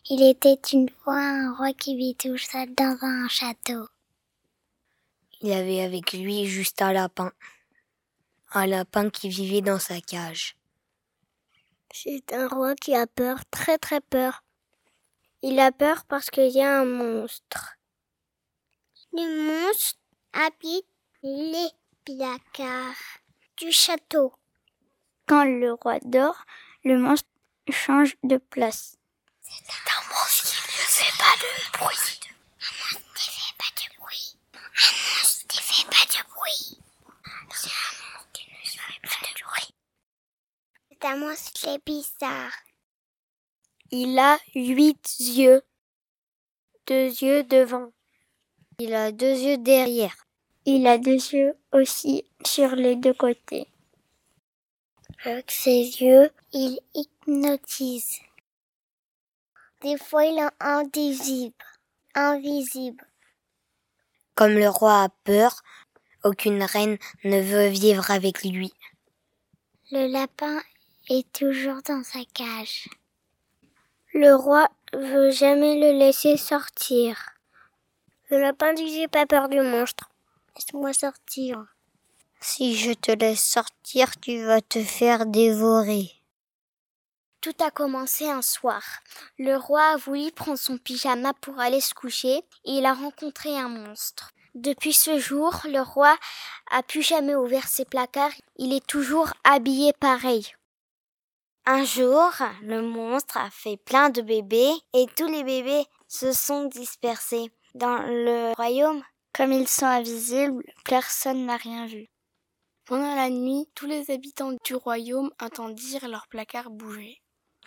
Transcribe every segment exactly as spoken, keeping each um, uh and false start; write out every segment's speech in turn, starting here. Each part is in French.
Il était une fois un roi qui vit tout seul dans un château. Il avait avec lui juste un lapin. Un lapin qui vivait dans sa cage. C'est un roi qui a peur, très très peur. Il a peur parce qu'il y a un monstre. Le monstre habite les placards du château. Quand le roi dort, le monstre change de place. C'est un monstre qui ne fait pas de bruit. Un monstre qui ne fait pas de bruit. Un monstre qui ne fait pas de bruit. C'est un monstre qui ne fait pas de bruit. C'est un monstre qui est bizarre. Il a huit yeux. Deux yeux devant. Il a deux yeux derrière. Il a deux yeux aussi sur les deux côtés. Avec ses yeux, il hypnotise. Des fois, il est invisible. Invisible. Comme le roi a peur, aucune reine ne veut vivre avec lui. Le lapin est toujours dans sa cage. Le roi veut jamais le laisser sortir. Le lapin dit: j'ai pas peur du monstre. Laisse-moi sortir. Si je te laisse sortir, tu vas te faire dévorer. Tout a commencé un soir. Le roi a voulu prendre son pyjama pour aller se coucher et il a rencontré un monstre. Depuis ce jour, le roi a plus jamais ouvert ses placards. Il est toujours habillé pareil. Un jour, le monstre a fait plein de bébés et tous les bébés se sont dispersés dans le royaume. Comme ils sont invisibles, personne n'a rien vu. Pendant la nuit, tous les habitants du royaume entendirent leurs placards bouger.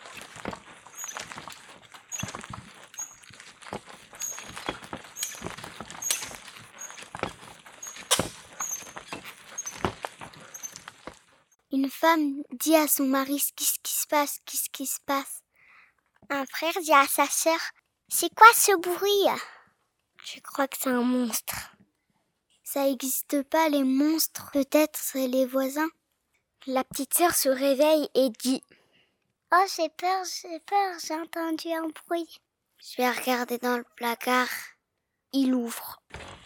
Une femme dit à son mari: qu'est-ce qui se passe, qu'est-ce qui se passe? Un frère dit à sa sœur: c'est quoi ce bruit? Je crois que c'est un monstre. Ça n'existe pas, les monstres. Peut-être c'est les voisins. La petite sœur se réveille et dit: oh, j'ai peur, j'ai peur, j'ai entendu un bruit. Je vais regarder dans le placard. Il ouvre.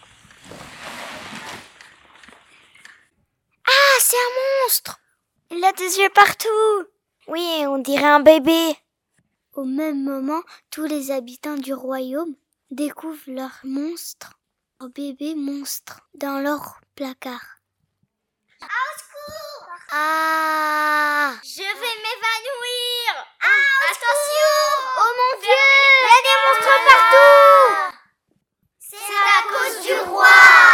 Ah, c'est un monstre! Il a des yeux partout. Oui, on dirait un bébé. Au même moment, tous les habitants du royaume découvrent leur monstre, leur bébé monstre, dans leur placard. Au secours! Ah! Je vais m'évanouir! Ah, attention! Oh mon Dieu! Il y a des monstres partout! C'est à cause du roi!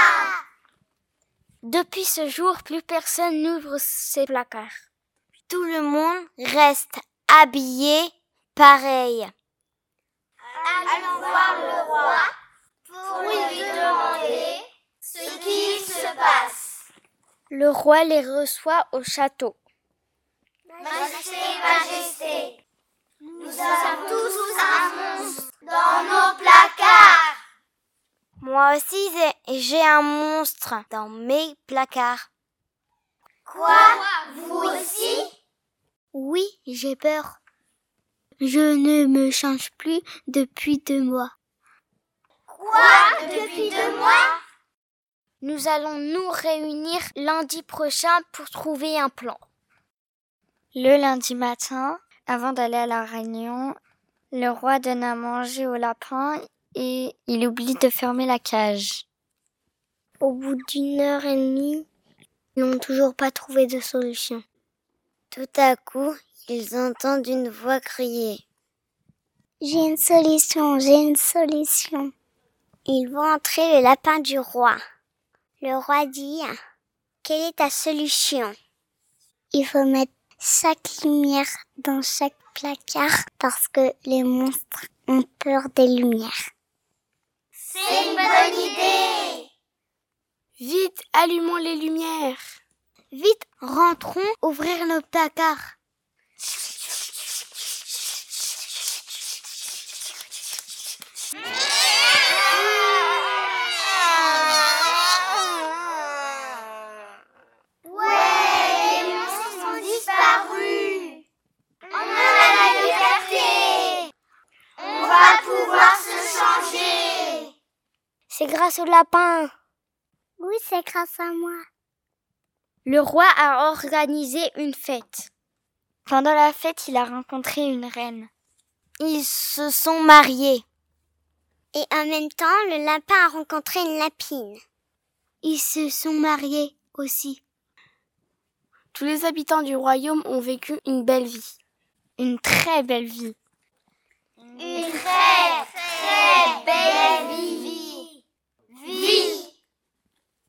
Depuis ce jour, plus personne n'ouvre ses placards. Tout le monde reste habillé pareil. Allons voir le roi pour lui demander ce qu'il se passe. Le roi les reçoit au château. Majesté, Majesté, nous avons tous un monstre dans nos placards. Moi aussi, j'ai un monstre dans mes placards. Quoi? Vous aussi? Oui, j'ai peur. Je ne me change plus depuis deux mois. Quoi? Depuis deux mois? Nous allons nous réunir lundi prochain pour trouver un plan. Le lundi matin, avant d'aller à la réunion, le roi donne à manger au lapin et il oublie de fermer la cage. Au bout d'une heure et demie, ils n'ont toujours pas trouvé de solution. Tout à coup, ils entendent une voix crier. J'ai une solution, j'ai une solution. Ils vont entrer le lapin du roi. Le roi dit: quelle est ta solution? Il faut mettre chaque lumière dans chaque placard parce que les monstres ont peur des lumières. C'est une bonne idée! Vite, allumons les lumières! Vite, rentrons, ouvrir nos placards. On va grâce au lapin. Oui, c'est grâce à moi. Le roi a organisé une fête. Pendant la fête, il a rencontré une reine. Ils se sont mariés. Et en même temps, le lapin a rencontré une lapine. Ils se sont mariés aussi. Tous les habitants du royaume ont vécu une belle vie. Une très belle vie. Une très, très belle vie.